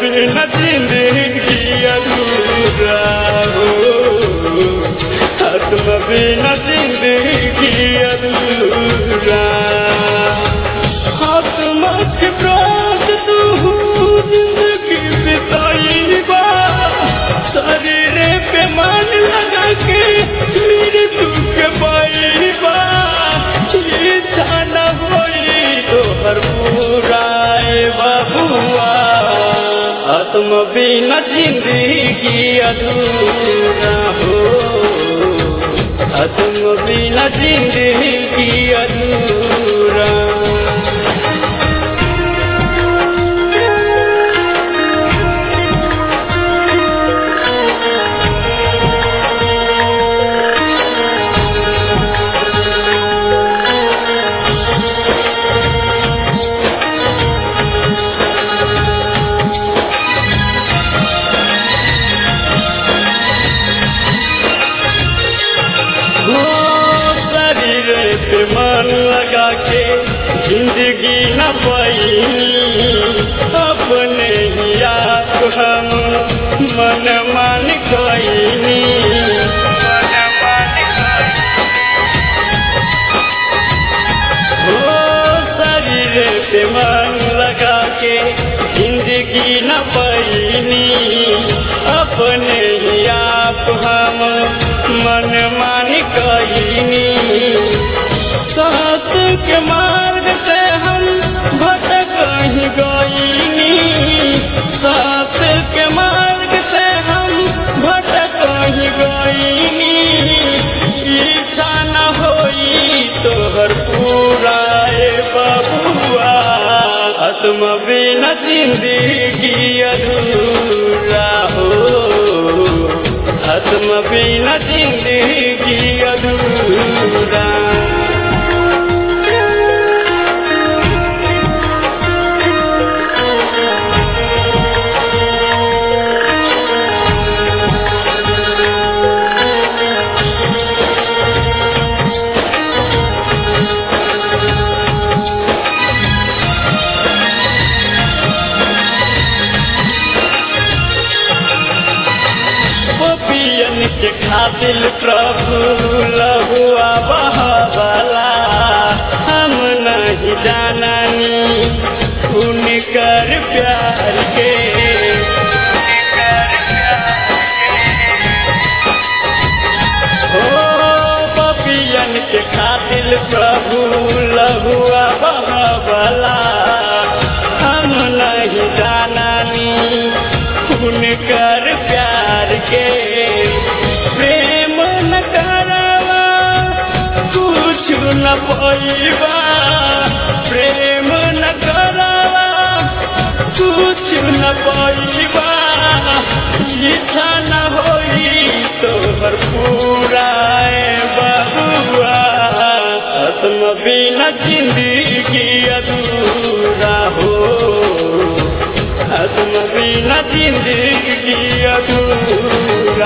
बिना जिंदगी अधूरा हो, आत्मा बिना जिंदगी अधूरा। आत्मा के प्राण तू जिंदगी बिताईबा, शरीर पे मन लगा के मेरे दुख पाईबा। इच्छा न होई तो हर बुराए बबुआ, आत्मा बिना जिंदगी अधूरा हो, आत्मा बिना जिंदगी अधूरा। मन लगा के जिंदगी न पाई, अपने ही आप हम मन मान कोई। हो शरीर पे मन लगा के जिंदगी न पाई, अपने ही आप हम मन मान कोई। साथ के मार्ग से हम भटक ही गईनी, साथ के मार्ग से हम भटक ही गईनी। इच्छा न होई तो हर पूराए बबुआ, आत्मा बिना जिंदगी अधूरा हो, आत्मा बिना जिंदगी अधूरा। के खातिल प्रभु लहुआ बहावला, हम नहीं जाननी उनकर प्यार के। हो पपियन के खातिल प्रभु लहुआ बहावला, हम नहीं जाननी उनकर प्यार के। प्रेम न करवा कुछ न पाईबा, प्रेम न करवा कुछ न पाईबा। इच्छा न होई तो हर पूराए बबुआ, आत्मा बिना जिंदगी अधूरा हो, आत्मा बिना जिंदगी अधूरा।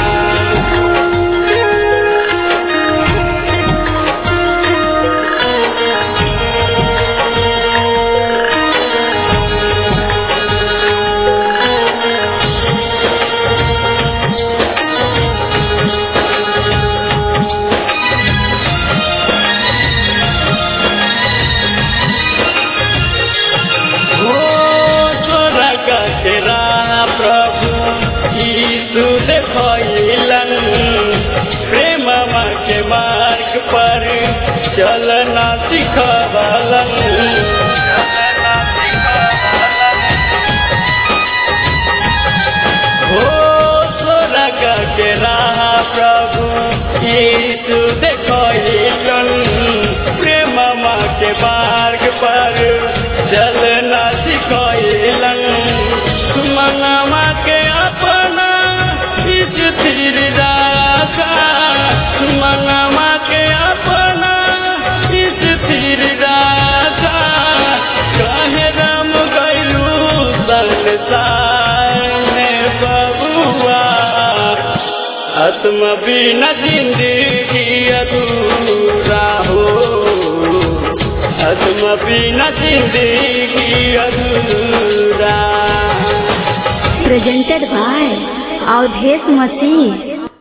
प्रभु यीशु देखैलन, प्रेम के मार्ग पर चलना सिखवलन। हो स्वर्ग के राह प्रभु यीशु देखैलन, प्रेम के मार्ग पर चलना सिखैलन। मनवा के अपना स्थिर राखा, मनवा के अपना स्थिर राखा। कहे राम गैलू संसार में बबुआ, आत्मा बिना जिंदगी अधूरा हो, आत्मा बिना जिंदगी अधूरा। presented by Avdesh Masih.